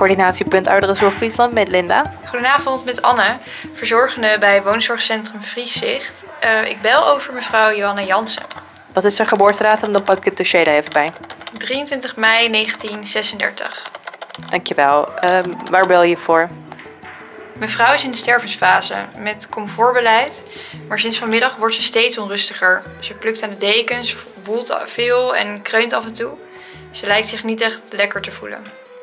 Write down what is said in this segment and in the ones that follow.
coördinatiepunt Ouderenzorg Friesland met Linda. Goedenavond, met Anne, verzorgende bij woonzorgcentrum Frieszicht. Ik bel over mevrouw Johanna Jansen. Wat is haar geboortedatum? Dan pak ik het dossier er even bij. 23 mei 1936. Dankjewel. Waar bel je voor? Mevrouw is in de stervensfase met comfortbeleid, maar sinds vanmiddag wordt ze steeds onrustiger. Ze plukt aan de dekens, woelt veel en kreunt af en toe. Ze lijkt zich niet echt lekker te voelen.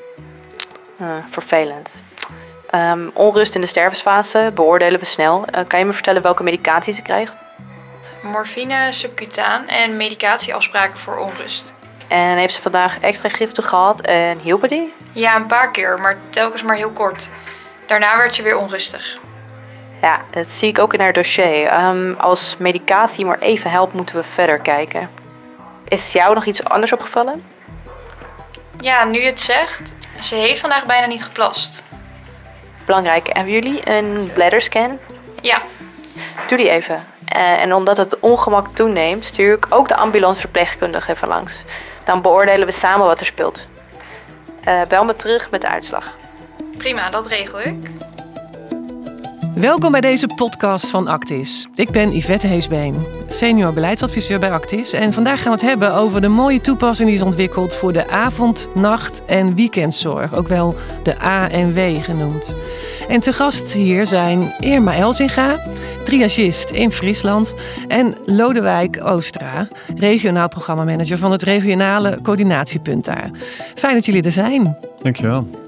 Vervelend. Onrust in de stervensfase beoordelen we snel. Kan je me vertellen welke medicatie ze krijgt? Morfine, subcutaan en medicatieafspraken voor onrust. En heeft ze vandaag extra giften gehad en hielp die? Ja, een paar keer, maar telkens maar heel kort. Daarna werd ze weer onrustig. Ja, dat zie ik ook in haar dossier. Als medicatie maar even helpt, moeten we verder kijken. Is jou nog iets anders opgevallen? Ja, nu je het zegt, ze heeft vandaag bijna niet geplast. Belangrijk. Hebben jullie een bladderscan? Ja. Doe die even. En omdat het ongemak toeneemt, stuur ik ook de ambulance verpleegkundige even langs. Dan beoordelen we samen wat er speelt. Bel me terug met de uitslag. Prima, dat regel ik. Welkom bij deze podcast van Actis. Ik ben Yvette Heesbeen, senior beleidsadviseur bij Actis. En vandaag gaan we het hebben over de mooie toepassing die is ontwikkeld voor de avond-, nacht- en weekendzorg. Ook wel de ANW genoemd. En te gast hier zijn Irma Elzinga, triagist in Friesland, en Lodewijk Oostra, regionaal programmamanager van het regionale coördinatiepunt daar. Fijn dat jullie er zijn. Dankjewel.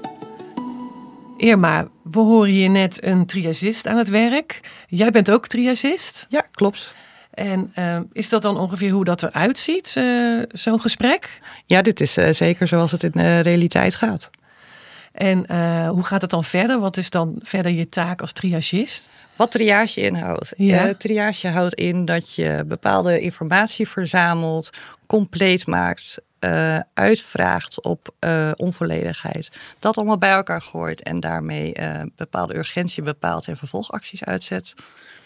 Irma, we horen hier net een triagist aan het werk. Jij bent ook triagist? Ja, klopt. En is dat dan ongeveer hoe dat eruit ziet, zo'n gesprek? Ja, dit is zeker zoals het in de realiteit gaat. En hoe gaat het dan verder? Wat is dan verder je taak als triagist? Wat triage inhoudt? Ja. Triage houdt in dat je bepaalde informatie verzamelt, compleet maakt, uitvraagt op onvolledigheid. Dat allemaal bij elkaar gooit en daarmee bepaalde urgentie bepaalt en vervolgacties uitzet.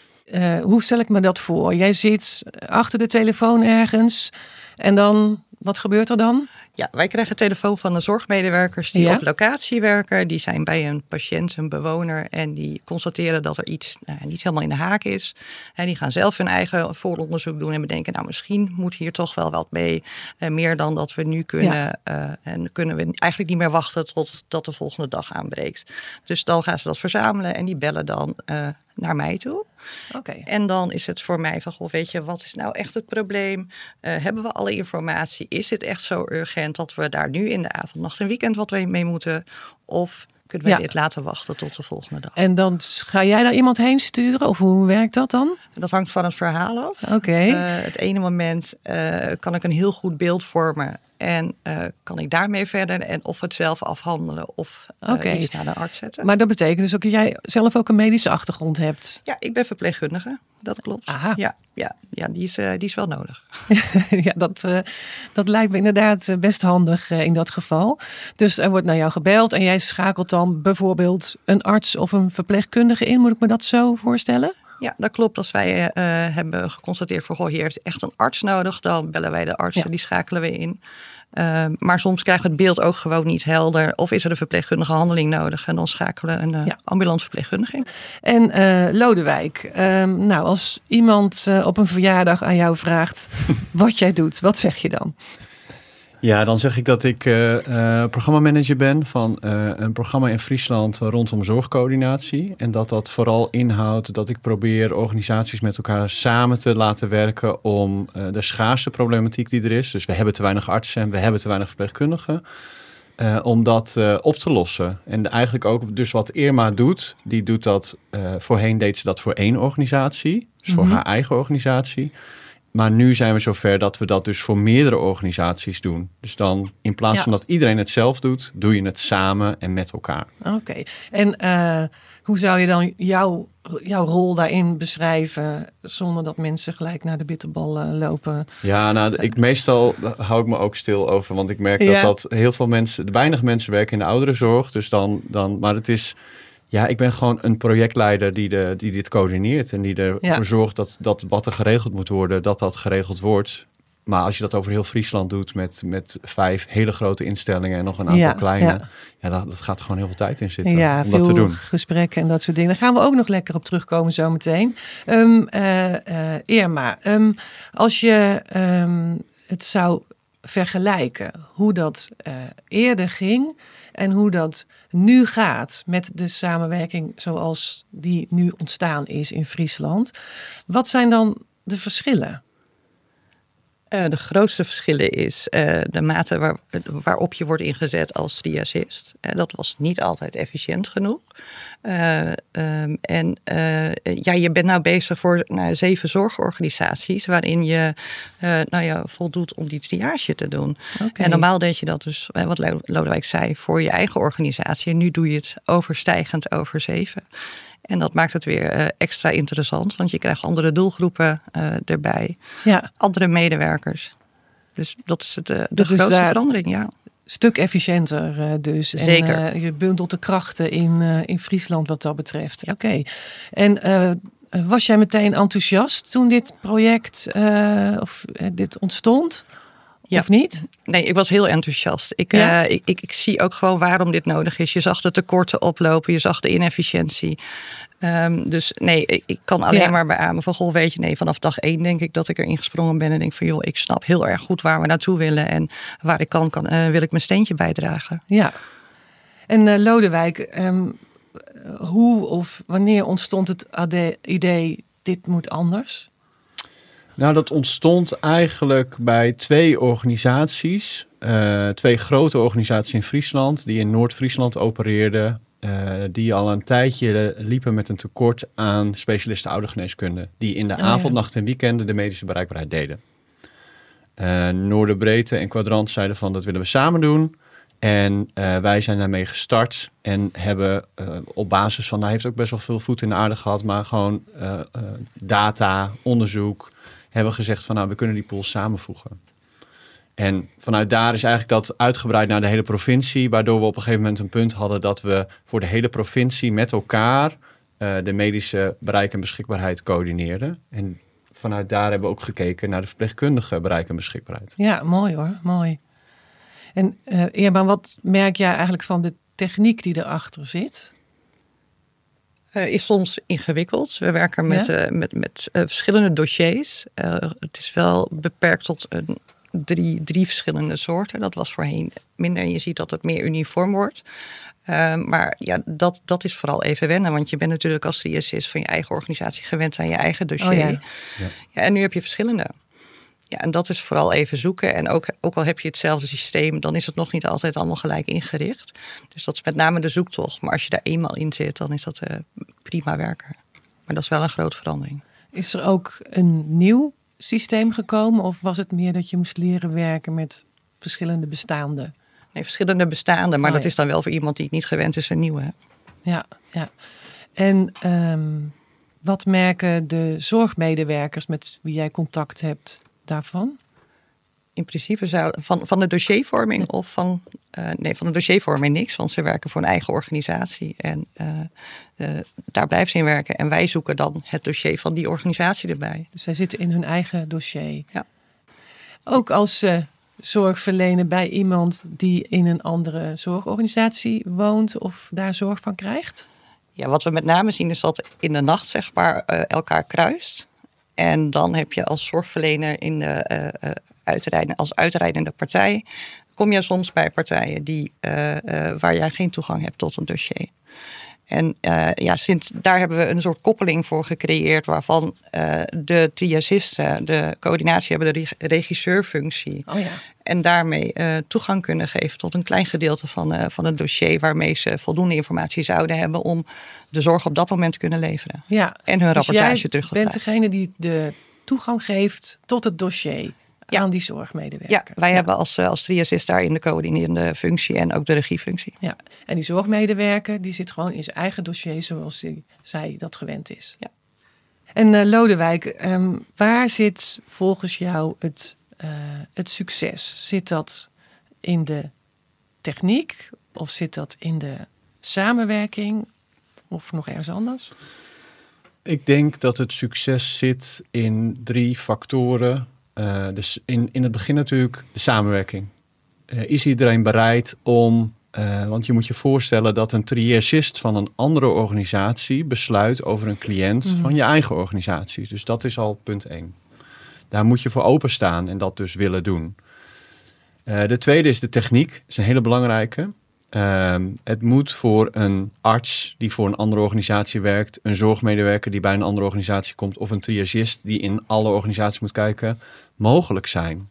Hoe stel ik me dat voor? Jij zit achter de telefoon ergens en dan, wat gebeurt er dan? Ja, wij krijgen telefoon van de zorgmedewerkers die op locatie werken. Die zijn bij een patiënt, een bewoner, en die constateren dat er iets niet helemaal in de haak is. En die gaan zelf hun eigen vooronderzoek doen en bedenken, nou misschien moet hier toch wel wat mee. Meer dan dat we nu kunnen. Ja. En kunnen we eigenlijk niet meer wachten tot de volgende dag aanbreekt. Dus dan gaan ze dat verzamelen en die bellen dan naar mij toe. Okay. En dan is het voor mij van, goh, weet je, wat is nou echt het probleem? Hebben we alle informatie? Is het echt zo urgent dat we daar nu in de avond, nacht en weekend wat mee moeten? Of kunnen we dit laten wachten tot de volgende dag? En dan ga jij daar iemand heen sturen? Of hoe werkt dat dan? Dat hangt van het verhaal af. Okay. Het ene moment kan ik een heel goed beeld vormen. En kan ik daarmee verder en of het zelf afhandelen of iets naar de arts zetten. Maar dat betekent dus ook dat jij zelf ook een medische achtergrond hebt? Ja, ik ben verpleegkundige. Dat klopt. Aha. Ja, die is wel nodig. Ja, dat lijkt me inderdaad best handig in dat geval. Dus er wordt naar jou gebeld en jij schakelt dan bijvoorbeeld een arts of een verpleegkundige in. Moet ik me dat zo voorstellen? Ja, dat klopt. Als wij hebben geconstateerd van, goh, hier heeft echt een arts nodig, dan bellen wij de arts en die schakelen we in. Maar soms krijgen we het beeld ook gewoon niet helder. Of is er een verpleegkundige handeling nodig? En dan schakelen we een ambulance verpleegkundige in. En Lodewijk, nou als iemand op een verjaardag aan jou vraagt wat jij doet, wat zeg je dan? Ja, dan zeg ik dat ik programmamanager ben van een programma in Friesland rondom zorgcoördinatie. En dat vooral inhoudt dat ik probeer organisaties met elkaar samen te laten werken om de schaarste problematiek die er is. Dus we hebben te weinig artsen en we hebben te weinig verpleegkundigen. Om dat op te lossen. En eigenlijk ook dus wat Irma doet, die doet dat, voorheen deed ze dat voor één organisatie. Dus voor haar eigen organisatie. Maar nu zijn we zover dat we dat dus voor meerdere organisaties doen. Dus dan in plaats van dat iedereen het zelf doet, doe je het samen en met elkaar. Oké. En hoe zou je dan jouw rol daarin beschrijven zonder dat mensen gelijk naar de bitterbal lopen? Ja, nou, meestal hou ik me ook stil over, want ik merk dat heel veel mensen, weinig mensen werken in de ouderenzorg. Dus maar het is. Ja, ik ben gewoon een projectleider die dit coördineert en die ervoor zorgt dat wat er geregeld moet worden, dat geregeld wordt. Maar als je dat over heel Friesland doet met 5 hele grote instellingen en nog een aantal kleine, dat gaat er gewoon heel veel tijd in zitten om dat te doen. Gesprekken en dat soort dingen. Daar gaan we ook nog lekker op terugkomen zometeen. Irma, als je het zou vergelijken hoe dat eerder ging en hoe dat nu gaat met de samenwerking zoals die nu ontstaan is in Friesland. Wat zijn dan de verschillen? De grootste verschillen is de mate waarop je wordt ingezet als triagist. Dat was niet altijd efficiënt genoeg. Je bent nou bezig voor 7 zorgorganisaties waarin je voldoet om die triage te doen. Okay. En normaal deed je dat dus, wat Lodewijk zei, voor je eigen organisatie. En nu doe je het overstijgend over 7. En dat maakt het weer extra interessant, want je krijgt andere doelgroepen erbij. Ja. Andere medewerkers. Dus dat is de grootste verandering, ja. Stuk efficiënter dus. Zeker. En je bundelt de krachten in Friesland wat dat betreft. Ja. Oké. En was jij meteen enthousiast toen dit project dit ontstond? Ja. Of niet? Nee, ik was heel enthousiast. Ik zie ook gewoon waarom dit nodig is. Je zag de tekorten oplopen, je zag de inefficiëntie. Dus nee, ik kan alleen maar beamen van, weet je, vanaf dag 1 denk ik dat ik erin gesprongen ben en denk van, ik snap heel erg goed waar we naartoe willen en waar ik kan wil ik mijn steentje bijdragen. Ja. En Lodewijk, hoe of wanneer ontstond het idee, dit moet anders? Nou, dat ontstond eigenlijk bij 2 organisaties. 2 grote organisaties in Friesland die in Noord-Friesland opereerden. Die al een tijdje liepen met een tekort aan specialisten oudergeneeskunde. Die in de avond, nacht en weekenden de medische bereikbaarheid deden. Noorderbreedte en Kwadrant zeiden van, dat willen we samen doen. En wij zijn daarmee gestart en hebben op basis van, heeft ook best wel veel voet in de aarde gehad, maar gewoon data, onderzoek, hebben we gezegd van, we kunnen die pools samenvoegen. En vanuit daar is eigenlijk dat uitgebreid naar de hele provincie, waardoor we op een gegeven moment een punt hadden dat we voor de hele provincie met elkaar de medische bereik en beschikbaarheid coördineerden. En vanuit daar hebben we ook gekeken naar de verpleegkundige bereik en beschikbaarheid. Ja, mooi hoor, mooi. En Irma, wat merk jij eigenlijk van de techniek die erachter zit? Is soms ingewikkeld. We werken met verschillende dossiers. Het is wel beperkt tot drie verschillende soorten. Dat was voorheen minder en je ziet dat het meer uniform wordt. Maar ja, dat is vooral even wennen. Want je bent natuurlijk als triagist van je eigen organisatie gewend aan je eigen dossier. Oh ja. Ja, en nu heb je verschillende. Ja, en dat is vooral even zoeken. En ook al heb je hetzelfde systeem, dan is het nog niet altijd allemaal gelijk ingericht. Dus dat is met name de zoektocht. Maar als je daar eenmaal in zit, dan is dat prima werken. Maar dat is wel een grote verandering. Is er ook een nieuw systeem gekomen? Of was het meer dat je moest leren werken met verschillende bestaande? Nee, verschillende bestaande. Maar dat is dan wel voor iemand die het niet gewend is een nieuwe. Ja. En wat merken de zorgmedewerkers met wie jij contact hebt daarvan? In principe van de dossiervorming of van de dossiervorming niks. Want ze werken voor een eigen organisatie. En daar blijven ze in werken. En wij zoeken dan het dossier van die organisatie erbij. Dus zij zitten in hun eigen dossier. Ja. Ook als zorg verlenen bij iemand die in een andere zorgorganisatie woont of daar zorg van krijgt? Ja, wat we met name zien is dat in de nacht elkaar kruist. En dan heb je als zorgverlener in als uitrijdende partij, kom je soms bij partijen waar jij geen toegang hebt tot een dossier. En daar hebben we een soort koppeling voor gecreëerd waarvan de triagisten de coördinatie hebben, de regisseurfunctie. Oh ja. En daarmee toegang kunnen geven tot een klein gedeelte van het dossier waarmee ze voldoende informatie zouden hebben om de zorg op dat moment te kunnen leveren. Ja. En hun rapportage terug te plaatsen. Je bent degene die de toegang geeft tot het dossier aan die zorgmedewerker. Ja, wij hebben als triagist daarin de coördinerende functie en ook de regiefunctie. Ja, en die zorgmedewerker die zit gewoon in zijn eigen dossier zoals zij dat gewend is. Ja. En Lodewijk, waar zit volgens jou het succes? Zit dat in de techniek of zit dat in de samenwerking of nog ergens anders? Ik denk dat het succes zit in 3 factoren. dus in het begin natuurlijk de samenwerking. Is iedereen bereid om... want je moet je voorstellen dat een triagist van een andere organisatie besluit over een cliënt van je eigen organisatie. Dus dat is al punt 1. Daar moet je voor openstaan en dat dus willen doen. De tweede is de techniek. Dat is een hele belangrijke. Het moet voor een arts die voor een andere organisatie werkt, een zorgmedewerker die bij een andere organisatie komt of een triagist die in alle organisaties moet kijken, mogelijk zijn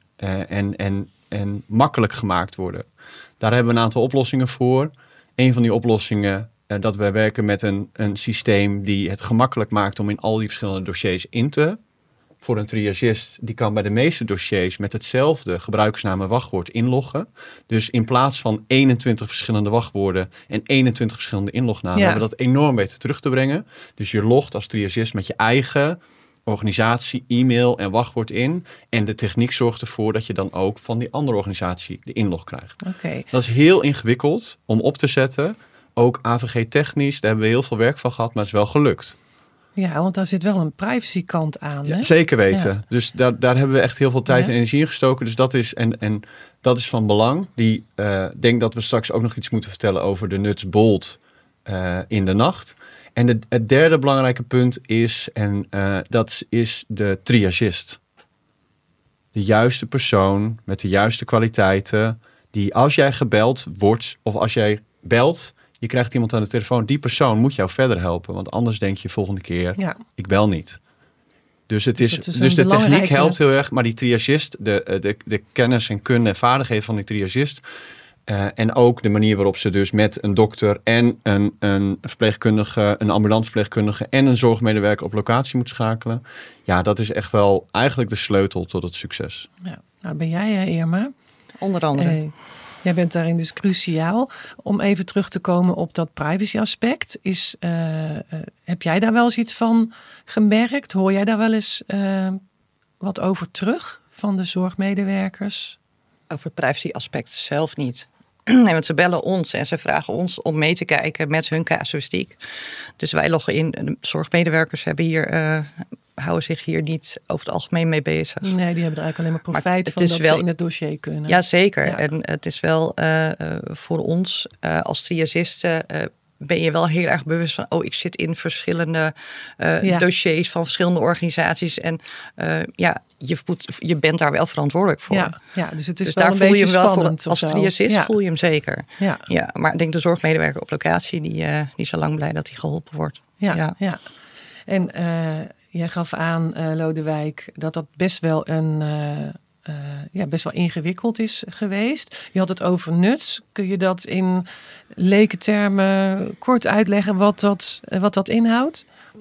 en makkelijk gemaakt worden. Daar hebben we een aantal oplossingen voor. Een van die oplossingen, dat wij werken met een systeem die het gemakkelijk maakt om in al die verschillende dossiers voor een triagist, die kan bij de meeste dossiers met hetzelfde gebruikersnaam en wachtwoord inloggen. Dus in plaats van 21 verschillende wachtwoorden en 21 verschillende inlognamen, hebben we dat enorm weten terug te brengen. Dus je logt als triagist met je eigen organisatie, e-mail en wachtwoord in. En de techniek zorgt ervoor dat je dan ook van die andere organisatie de inlog krijgt. Okay. Dat is heel ingewikkeld om op te zetten. Ook AVG-technisch, daar hebben we heel veel werk van gehad, maar het is wel gelukt. Ja, want daar zit wel een privacykant aan. Hè? Ja, zeker weten. Ja. Dus daar hebben we echt heel veel tijd en energie in gestoken. Dus dat is, en dat is van belang. Denk dat we straks ook nog iets moeten vertellen over de nuts bold in de nacht. En het derde belangrijke punt is, dat is de triagist. De juiste persoon met de juiste kwaliteiten. Die als jij gebeld wordt of als jij belt, je krijgt iemand aan de telefoon. Die persoon moet jou verder helpen. Want anders denk je volgende keer, ik bel niet. Dus de techniek helpt heel erg. Maar die triagist, de kennis en kunde en vaardigheden van die triagist. En ook de manier waarop ze dus met een dokter en een verpleegkundige, een ambulant verpleegkundige en een zorgmedewerker op locatie moet schakelen. Ja, dat is echt wel eigenlijk de sleutel tot het succes. Ja. Nou, ben jij, Irma? Onder andere. Jij bent daarin dus cruciaal. Om even terug te komen op dat privacy aspect. Heb jij daar wel eens iets van gemerkt? Hoor jij daar wel eens wat over terug van de zorgmedewerkers? Over het privacy aspect zelf niet. Nee, want ze bellen ons en ze vragen ons om mee te kijken met hun casuïstiek. Dus wij loggen in. De zorgmedewerkers houden zich hier niet over het algemeen mee bezig. Nee, die hebben er eigenlijk alleen maar profijt van dat ze in het dossier kunnen. Ja, zeker. Ja. En het is wel voor ons als triagisten ben je wel heel erg bewust van, ik zit in verschillende dossiers van verschillende organisaties. En je bent daar wel verantwoordelijk voor. Ja, dus het is dus wel daar een voel je beetje hem wel spannend. Als triagist voel je hem zeker. Ja. Maar ik denk de zorgmedewerker op locatie, die is al lang blij dat hij geholpen wordt. Ja. En jij gaf aan, Lodewijk, dat best wel best wel ingewikkeld is geweest. Je had het over nuts. Kun je dat in lekentermen kort uitleggen wat dat inhoudt?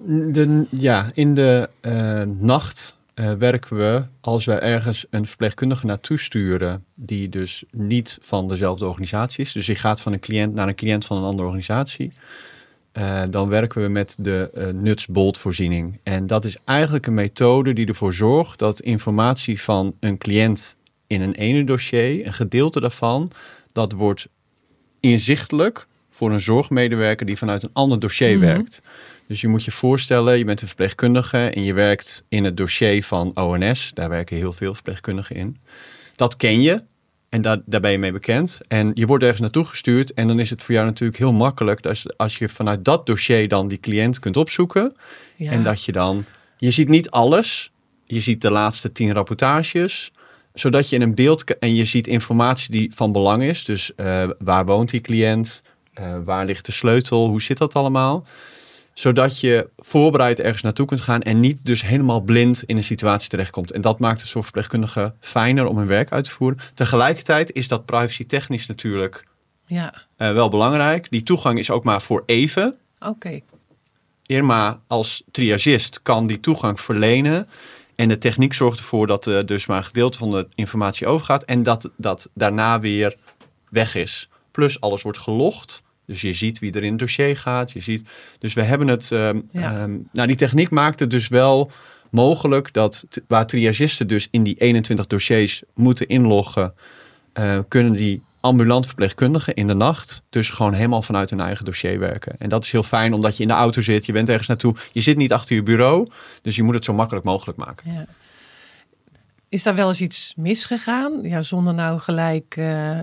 In de nacht werken we, als we ergens een verpleegkundige naartoe sturen, die dus niet van dezelfde organisatie is. Dus je gaat van een cliënt naar een cliënt van een andere organisatie. Dan werken we met de nuts-bold-voorziening. En dat is eigenlijk een methode die ervoor zorgt dat informatie van een cliënt in een ene dossier, een gedeelte daarvan, dat wordt inzichtelijk voor een zorgmedewerker die vanuit een ander dossier werkt. Dus je moet je voorstellen, je bent een verpleegkundige en je werkt in het dossier van ONS. Daar werken heel veel verpleegkundigen in. Dat ken je. En daar ben je mee bekend. En je wordt ergens naartoe gestuurd. En dan is het voor jou natuurlijk heel makkelijk als je vanuit dat dossier dan die cliënt kunt opzoeken. Ja. En dat je dan... Je ziet niet alles. Je ziet de laatste 10 rapportages. Zodat je in een beeld... En je ziet informatie die van belang is. Dus waar woont die cliënt? Waar ligt de sleutel? Hoe zit dat allemaal? Zodat je voorbereid ergens naartoe kunt gaan en niet dus helemaal blind in een situatie terechtkomt. En dat maakt het zorgverpleegkundige fijner om hun werk uit te voeren. Tegelijkertijd is dat privacy technisch natuurlijk wel belangrijk. Die toegang is ook maar voor even. Oké. Irma als triagist kan die toegang verlenen. En de techniek zorgt ervoor dat dus maar een gedeelte van de informatie overgaat. En dat daarna weer weg is. Plus alles wordt gelogd. Dus je ziet wie er in het dossier gaat. Dus we hebben het... die techniek maakt het dus wel mogelijk dat waar triagisten dus in die 21 dossiers moeten inloggen, kunnen die ambulant verpleegkundigen in de nacht dus gewoon helemaal vanuit hun eigen dossier werken. En dat is heel fijn omdat je in de auto zit, je bent ergens naartoe. Je zit niet achter je bureau, dus je moet het zo makkelijk mogelijk maken. Ja. Is daar wel eens iets misgegaan? Ja, zonder nou gelijk...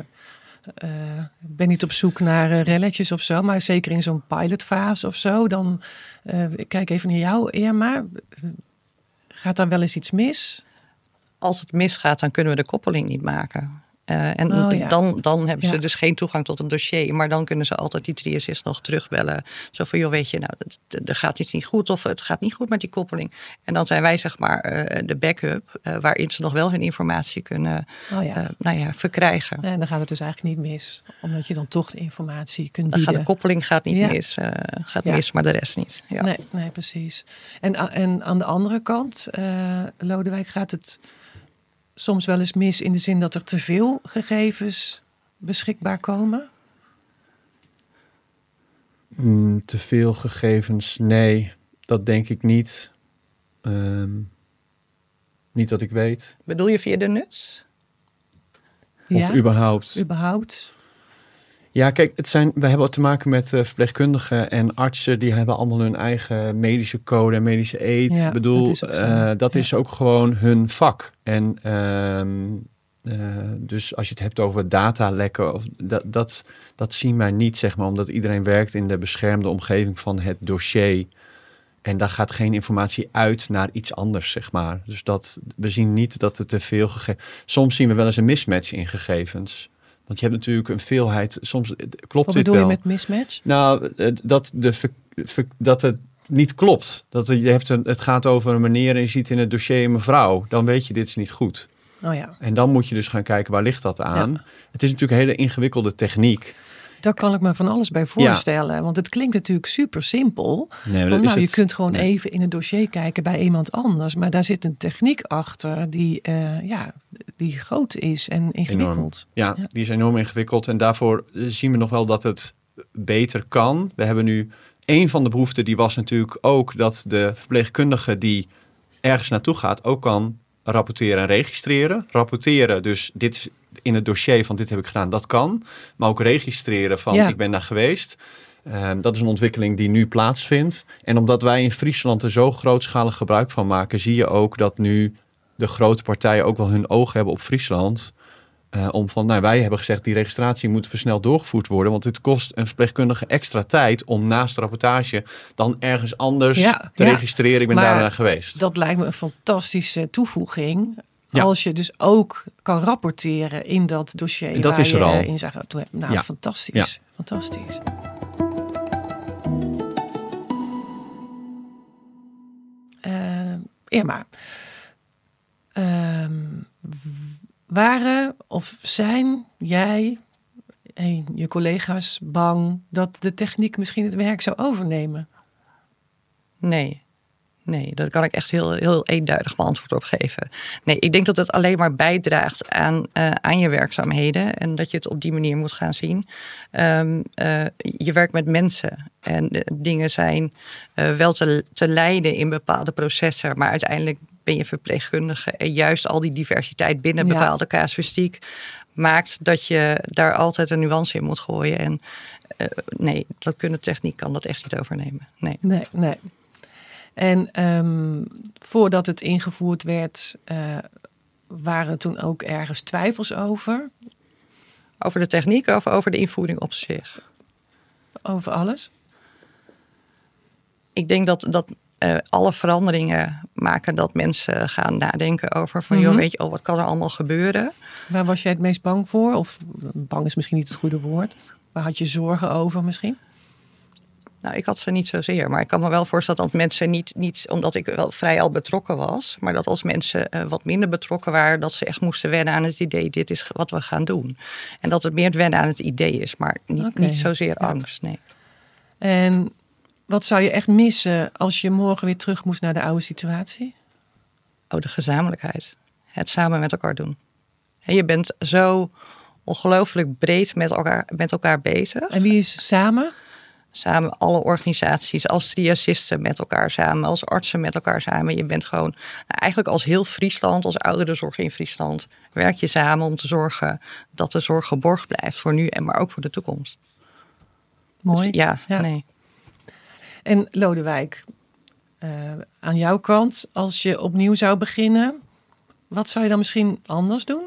Ik ben niet op zoek naar relletjes of zo, maar zeker in zo'n pilotfase of zo. Dan ik kijk even naar jou, Irma. Gaat daar wel eens iets mis? Als het misgaat, dan kunnen we de koppeling niet maken. Dan hebben ze dus geen toegang tot een dossier. Maar dan kunnen ze altijd die triagist nog terugbellen. Zo van, joh, weet je, nou, er gaat iets niet goed of het gaat niet goed met die koppeling. En dan zijn wij zeg maar de backup waarin ze nog wel hun informatie kunnen verkrijgen. En dan gaat het dus eigenlijk niet mis. Omdat je dan toch de informatie kunt Dan bieden. gaat de koppeling niet mis. Mis, maar de rest niet. Ja. Nee, precies. En aan de andere kant, Lodewijk, gaat het soms wel eens mis in de zin dat er te veel gegevens beschikbaar komen? Te veel gegevens? Nee, dat denk ik niet. Niet dat ik weet. Bedoel je via de NUTS? Of überhaupt? Ja, kijk, we hebben te maken met verpleegkundigen en artsen. Die hebben allemaal hun eigen medische code en medische eet. Ja, Ik bedoel, dat is ook gewoon hun vak. En dus als je het hebt over datalekken, dat zien wij niet, zeg maar. Omdat iedereen werkt in de beschermde omgeving van het dossier. En daar gaat geen informatie uit naar iets anders, zeg maar. Dus we zien niet dat er te veel gegevens... Soms zien we wel eens een mismatch in gegevens. Want je hebt natuurlijk een veelheid... Soms klopt Wat dit wel. bedoel je met mismatch? Nou, dat het niet klopt. Het gaat over een meneer en je ziet in het dossier een mevrouw. Dan weet je, dit is niet goed. Oh ja. En dan moet je dus gaan kijken, waar ligt dat aan? Ja. Het is natuurlijk een hele ingewikkelde techniek. Daar kan ik me van alles bij voorstellen. Ja. Want het klinkt natuurlijk super simpel. Je kunt gewoon even in het dossier kijken bij iemand anders. Maar daar zit een techniek achter die groot is en ingewikkeld. Ja, die is enorm ingewikkeld. En daarvoor zien we nog wel dat het beter kan. We hebben nu... Een van de behoeften die was natuurlijk ook dat de verpleegkundige die ergens naartoe gaat ook kan rapporteren en registreren. Rapporteren, dus dit is in het dossier van dit heb ik gedaan, dat kan. Maar ook registreren van ik ben daar geweest. Dat is een ontwikkeling die nu plaatsvindt. En omdat wij in Friesland er zo grootschalig gebruik van maken, zie je ook dat nu de grote partijen ook wel hun ogen hebben op Friesland. Wij hebben gezegd, die registratie moet versneld doorgevoerd worden. Want het kost een verpleegkundige extra tijd om naast de rapportage dan ergens anders te registreren. Ik ben daar geweest. Dat lijkt me een fantastische toevoeging. Ja. Als je dus ook kan rapporteren in dat dossier. En dat is er al. Inzage toe hebt. Nou, fantastisch. Ja. Fantastisch. Irma. Waren of zijn jij en je collega's bang dat de techniek misschien het werk zou overnemen? Nee, daar kan ik echt heel eenduidig mijn antwoord op geven. Nee, ik denk dat het alleen maar bijdraagt aan je werkzaamheden. En dat je het op die manier moet gaan zien. Je werkt met mensen. En dingen zijn wel te leiden in bepaalde processen. Maar uiteindelijk ben je verpleegkundige. En juist al die diversiteit binnen bepaalde casuïstiek maakt dat je daar altijd een nuance in moet gooien. En nee, dat techniek kan dat echt niet overnemen. Nee. En voordat het ingevoerd werd, waren er toen ook ergens twijfels over? Over de techniek of over de invoering op zich? Over alles? Ik denk dat alle veranderingen maken dat mensen gaan nadenken over van, joh, weet je, wat kan er allemaal gebeuren? Waar was jij het meest bang voor? Of bang is misschien niet het goede woord. Waar had je zorgen over misschien? Nou, ik had ze niet zozeer. Maar ik kan me wel voorstellen dat mensen niet omdat ik wel vrij al betrokken was, maar dat als mensen wat minder betrokken waren, dat ze echt moesten wennen aan het idee, dit is wat we gaan doen. En dat het meer het wennen aan het idee is, maar niet zozeer angst, nee. En wat zou je echt missen als je morgen weer terug moest naar de oude situatie? Oh, de gezamenlijkheid. Het samen met elkaar doen. En je bent zo ongelooflijk breed met elkaar bezig. En wie is samen? Samen alle organisaties, als triagisten met elkaar samen, als artsen met elkaar samen. Je bent gewoon, eigenlijk als heel Friesland, als ouderenzorg in Friesland, werk je samen om te zorgen dat de zorg geborgd blijft voor nu en maar ook voor de toekomst. Mooi. Dus nee. En Lodewijk, aan jouw kant, als je opnieuw zou beginnen, Wat zou je dan misschien anders doen?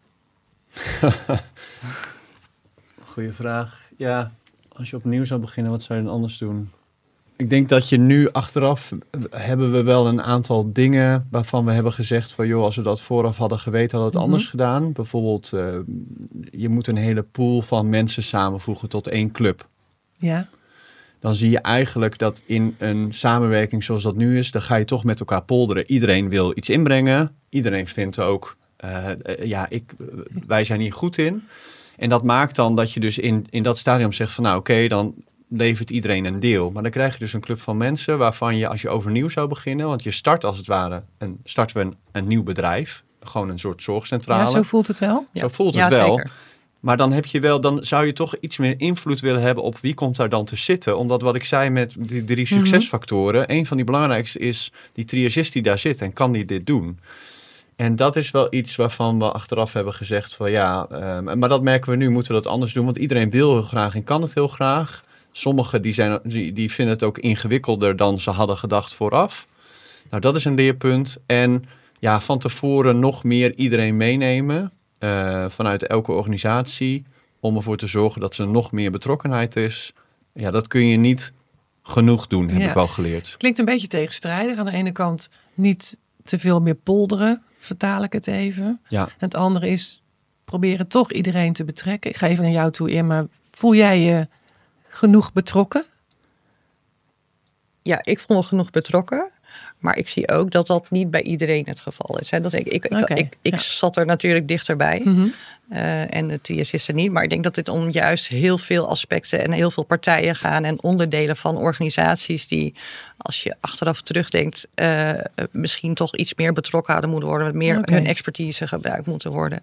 Goeie vraag. Ja, als je opnieuw zou beginnen, wat zou je dan anders doen? Ik denk dat je nu achteraf hebben we wel een aantal dingen waarvan we hebben gezegd van joh, als we dat vooraf hadden geweten, hadden we het anders gedaan. Bijvoorbeeld, je moet een hele pool van mensen samenvoegen tot 1 club. Ja. Dan zie je eigenlijk dat in een samenwerking zoals dat nu is, dan ga je toch met elkaar polderen. Iedereen wil iets inbrengen. Iedereen vindt ook, wij zijn hier goed in. En dat maakt dan dat je dus in dat stadium zegt van nou oké, dan levert iedereen een deel. Maar dan krijg je dus een club van mensen waarvan je als je overnieuw zou beginnen, want je start als het ware, starten we een nieuw bedrijf. Gewoon een soort zorgcentrale. Ja, zo voelt het wel. Zo voelt het wel. Zeker. Maar dan zou je toch iets meer invloed willen hebben op wie komt daar dan te zitten. Omdat wat ik zei met die 3 succesfactoren, een van die belangrijkste is die triagist die daar zit en kan die dit doen. En dat is wel iets waarvan we achteraf hebben gezegd van maar dat merken we nu, moeten we dat anders doen. Want iedereen wil heel graag en kan het heel graag. Sommigen die vinden het ook ingewikkelder dan ze hadden gedacht vooraf. Nou, dat is een leerpunt. En van tevoren nog meer iedereen meenemen vanuit elke organisatie om ervoor te zorgen dat er nog meer betrokkenheid is. Ja, dat kun je niet genoeg doen, heb ik wel geleerd. Klinkt een beetje tegenstrijdig. Aan de ene kant niet te veel meer polderen, vertaal ik het even. Ja. En het andere is proberen toch iedereen te betrekken. Ik ga even naar jou toe, Irma. Voel jij je genoeg betrokken? Ja, ik voel me genoeg betrokken. Maar ik zie ook dat dat niet bij iedereen het geval is. Hè. Dat ik zat er natuurlijk dichterbij. En de triagisten niet. Maar ik denk dat dit om juist heel veel aspecten en heel veel partijen gaan. En onderdelen van organisaties die, als je achteraf terugdenkt, misschien toch iets meer betrokken hadden moeten worden. Meer hun expertise gebruikt moeten worden.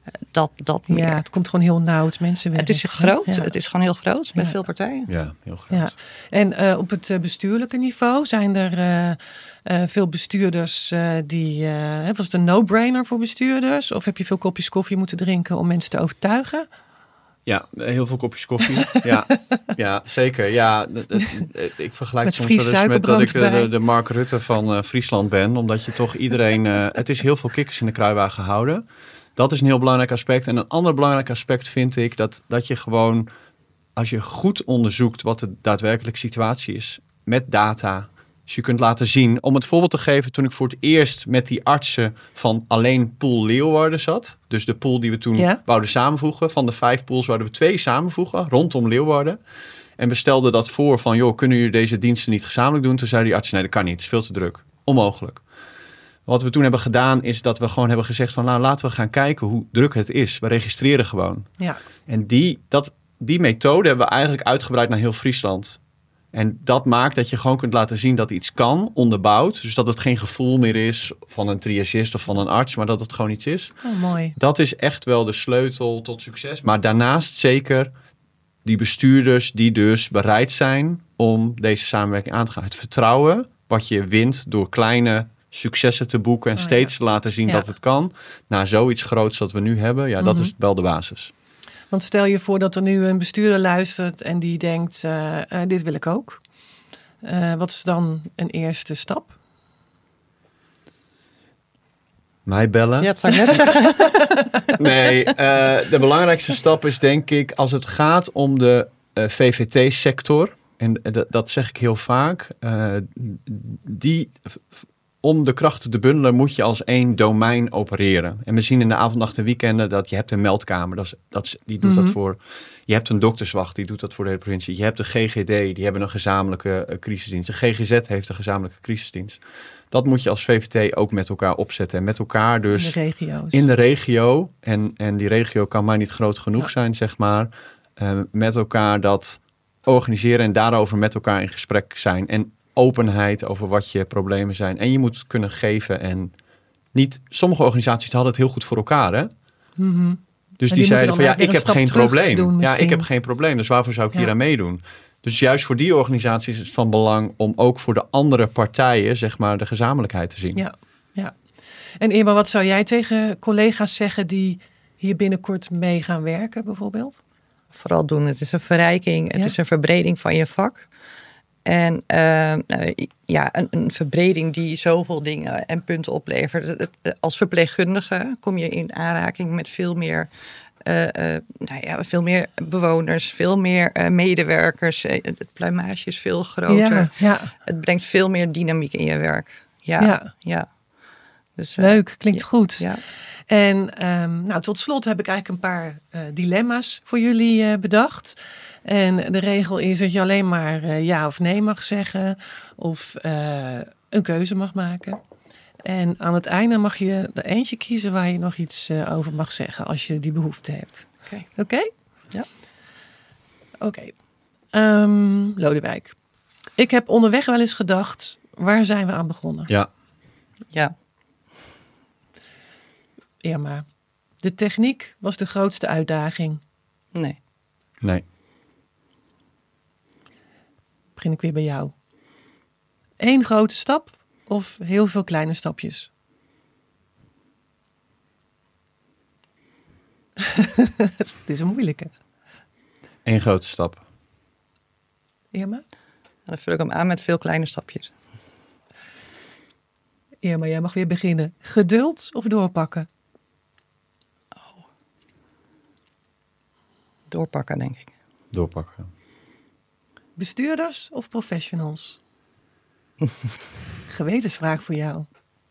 Dat meer. Ja, het komt gewoon heel nauw. Het is groot. Ja. Het is gewoon heel groot met veel partijen. Ja, heel groot. Ja. En op het bestuurlijke niveau zijn er veel bestuurders was het een no-brainer voor bestuurders? Of heb je veel kopjes koffie moeten drinken om mensen te overtuigen? Ja, heel veel kopjes koffie. ja, zeker. Ja, ik vergelijk met soms wel eens met dat ik de Mark Rutte van Friesland ben. Omdat je toch iedereen... het is heel veel kikkers in de kruiwagen houden. Dat is een heel belangrijk aspect. En een ander belangrijk aspect vind ik dat je gewoon... Als je goed onderzoekt wat de daadwerkelijke situatie is met data... Dus je kunt laten zien, om het voorbeeld te geven, toen ik voor het eerst met die artsen van alleen pool Leeuwarden zat. Dus de pool die we toen wouden samenvoegen. Van de 5 pools wouden we 2 samenvoegen rondom Leeuwarden. En we stelden dat voor van, joh, kunnen jullie deze diensten niet gezamenlijk doen? Toen zei die arts, nee, dat kan niet, het is veel te druk. Onmogelijk. Wat we toen hebben gedaan is dat we gewoon hebben gezegd van, nou, laten we gaan kijken hoe druk het is. We registreren gewoon. Ja. En die methode hebben we eigenlijk uitgebreid naar heel Friesland. En dat maakt dat je gewoon kunt laten zien dat iets kan, onderbouwd. Dus dat het geen gevoel meer is van een triagist of van een arts, maar dat het gewoon iets is. Oh, mooi. Dat is echt wel de sleutel tot succes. Maar daarnaast zeker die bestuurders die dus bereid zijn om deze samenwerking aan te gaan. Het vertrouwen wat je wint door kleine successen te boeken en steeds te laten zien dat het kan. Naar zoiets groots dat we nu hebben, dat is wel de basis. Want stel je voor dat er nu een bestuurder luistert en die denkt, dit wil ik ook. Wat is dan een eerste stap? Mij bellen? Ja, dat zou ik net zeggen. Nee, de belangrijkste stap is denk ik als het gaat om de VVT-sector. En dat zeg ik heel vaak. Om de krachten te bundelen moet je als 1 domein opereren. En we zien in de avond, nacht en weekenden dat je hebt een meldkamer. Die doet dat voor. Je hebt een dokterswacht, die doet dat voor de hele provincie. Je hebt de GGD, die hebben een gezamenlijke crisisdienst. De GGZ heeft een gezamenlijke crisisdienst. Dat moet je als VVT ook met elkaar opzetten. En met elkaar dus... In de regio's. In de regio. En die regio kan maar niet groot genoeg zijn, zeg maar. Met elkaar dat organiseren en daarover met elkaar in gesprek zijn. En openheid over wat je problemen zijn. En je moet kunnen geven en niet... Sommige organisaties hadden het heel goed voor elkaar, hè? Mm-hmm. Dus die zeiden van, ik heb geen probleem. Ik heb geen probleem, dus waarvoor zou ik hier aan meedoen? Dus juist voor die organisaties is het van belang om ook voor de andere partijen, zeg maar, de gezamenlijkheid te zien. Ja. En Irma, wat zou jij tegen collega's zeggen die hier binnenkort mee gaan werken, bijvoorbeeld? Vooral doen. Het is een verrijking, het is een verbreding van je vak. En een verbreding die zoveel dingen en punten oplevert. Als verpleegkundige kom je in aanraking met veel meer bewoners, veel meer medewerkers. Het pluimage is veel groter. Ja. Het brengt veel meer dynamiek in je werk. Ja. Dus, leuk, klinkt goed. Ja. En tot slot heb ik eigenlijk een paar dilemma's voor jullie bedacht. En de regel is dat je alleen maar ja of nee mag zeggen of een keuze mag maken. En aan het einde mag je er eentje kiezen waar je nog iets over mag zeggen als je die behoefte hebt. Oké? Ja. Oké. Lodewijk. Ik heb onderweg wel eens gedacht, waar zijn we aan begonnen? Ja. Irma, de techniek was de grootste uitdaging. Nee. Begin ik weer bij jou. 1 grote stap of heel veel kleine stapjes? Het is een moeilijke. 1 grote stap. Irma? Dan vul ik hem aan met veel kleine stapjes. Irma, jij mag weer beginnen. Geduld of doorpakken? Doorpakken, denk ik. Doorpakken. Bestuurders of professionals? Gewetensvraag voor jou.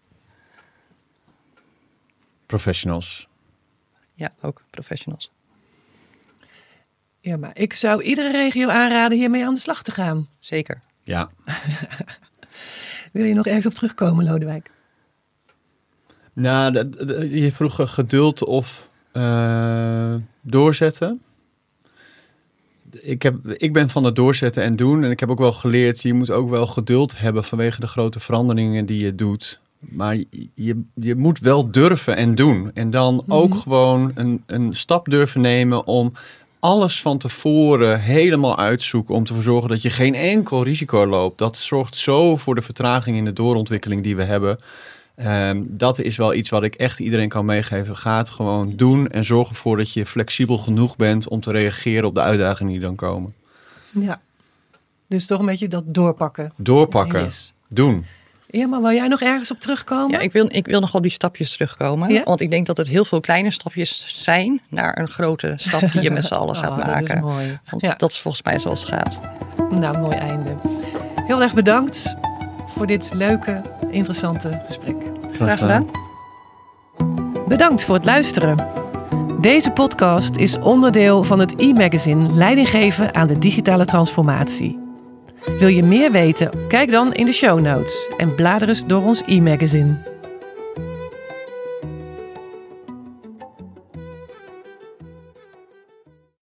Professionals. Ja, ook professionals. Ja, maar ik zou iedere regio aanraden hiermee aan de slag te gaan. Zeker. Ja. Wil je nog ergens op terugkomen, Lodewijk? Nou, je vroeg geduld of doorzetten. Ik ben van het doorzetten en doen. En ik heb ook wel geleerd, je moet ook wel geduld hebben vanwege de grote veranderingen die je doet. Maar je moet wel durven en doen. En dan ook gewoon een stap durven nemen om alles van tevoren helemaal uitzoeken. Om te zorgen dat je geen enkel risico loopt. Dat zorgt zo voor de vertraging in de doorontwikkeling die we hebben. Dat is wel iets wat ik echt iedereen kan meegeven. Ga het gewoon doen en zorg ervoor dat je flexibel genoeg bent om te reageren op de uitdagingen die dan komen. Ja, dus toch een beetje dat doorpakken. Yes. Doen. Ja, maar wil jij nog ergens op terugkomen? Ja, ik wil nog wel die stapjes terugkomen. Ja? Want ik denk dat het heel veel kleine stapjes zijn naar een grote stap die je met z'n allen gaat maken. Dat is mooi. Want dat is volgens mij zoals het gaat. Nou, mooi einde. Heel erg bedankt voor dit leuke, interessante gesprek. Graag gedaan. Bedankt voor het luisteren. Deze podcast is onderdeel van het e-magazine Leiding geven aan de digitale transformatie. Wil je meer weten? Kijk dan in de show notes en blader eens door ons e-magazine.